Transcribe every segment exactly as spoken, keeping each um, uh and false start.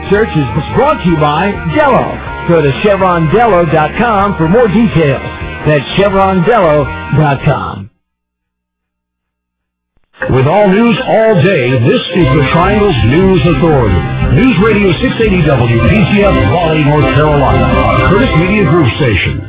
search is brought to you by Dello. Go to Chevron Dello dot com for more details. That's Chevron Dello dot com. With all news all day, this is the Triangle's News Authority. News Radio six eighty W P G F, Raleigh, North Carolina. Curtis Media Group Station.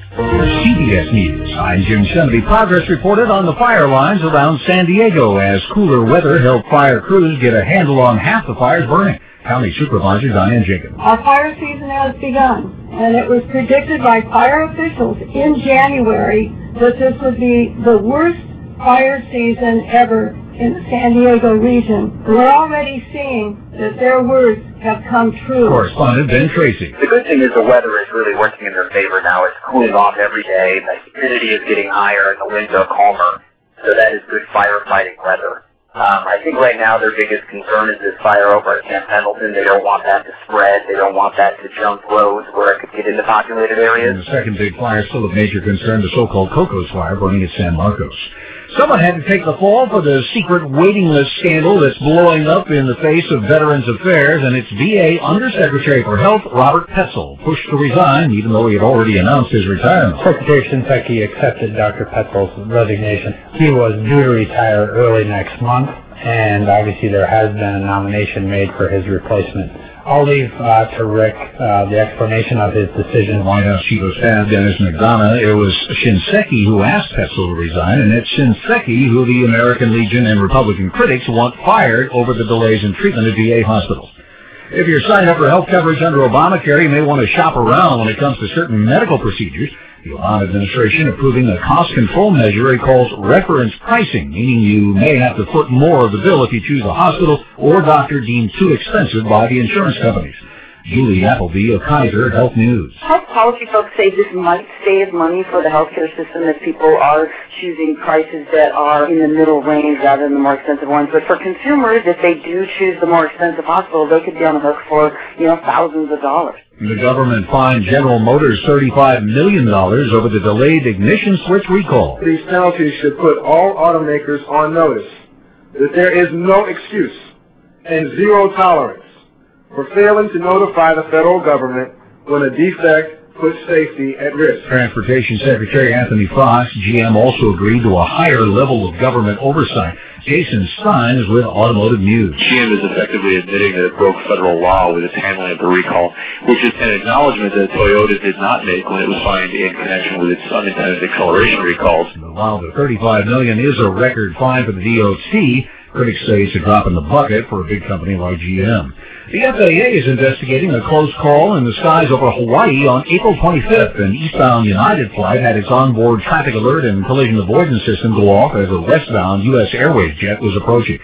C B S News. I'm Jim Shenby. Progress reported on the fire lines around San Diego as cooler weather helped fire crews get a handle on half the fires burning. County Supervisor Diane Jenkins. Our fire season has begun, and it was predicted by fire officials in January that this would be the worst fire season ever in the San Diego region. We're already seeing that their words have come true. Correspondent Ben Tracy. The good thing is the weather is really working in their favor now. It's cooling off every day. The humidity is getting higher and the winds are calmer. So that is good firefighting weather. Um, I think right now their biggest concern is this fire over at Camp Pendleton. They don't want that to spread. They don't want that to jump roads where it could get into populated areas. And the second big fire still of major concern, the so-called Cocos fire burning at San Marcos. Someone had to take the fall for the secret waiting list scandal that's blowing up in the face of Veterans Affairs, and it's V A Undersecretary for Health, Robert Petzel, pushed to resign, even though he had already announced his retirement. Secretary Shinseki accepted Doctor Petzel's resignation. He was due to retire early next month, and obviously there has been a nomination made for his replacement. I'll leave uh, to Rick uh, the explanation of his decision. White House Chief of Staff Dennis McDonough. It was Shinseki who asked Petzel to resign, and it's Shinseki who the American Legion and Republican critics want fired over the delays in treatment at V A hospitals. If you're signed up for health coverage under Obamacare, you may want to shop around when it comes to certain medical procedures. The Obama administration approving a cost control measure it calls reference pricing, meaning you may have to foot more of the bill if you choose a hospital or doctor deemed too expensive by the insurance companies. Julie Appleby of Kaiser Health News. Health policy folks say this might save money for the healthcare system if people are choosing prices that are in the middle range rather than the more expensive ones. But for consumers, if they do choose the more expensive hospital, they could be on the hook for, you know, thousands of dollars. The government fined General Motors thirty-five million dollars over the delayed ignition switch recall. These penalties should put all automakers on notice that there is no excuse and zero tolerance for failing to notify the federal government when a defect puts safety at risk. Transportation Secretary Anthony Fox, G M, also agreed to a higher level of government oversight. Jason Stein is with Automotive News. G M is effectively admitting that it broke federal law with its handling of the recall, which is an acknowledgment that Toyota did not make when it was fined in connection with its unintended acceleration recalls. While the thirty-five million dollars is a record fine for the D O T, critics say it's a drop in the bucket for a big company like G M. The F A A is investigating a close call in the skies over Hawaii on April twenty-fifth. An eastbound United flight had its onboard traffic alert and collision avoidance system go off as a westbound U S Airways jet was approaching.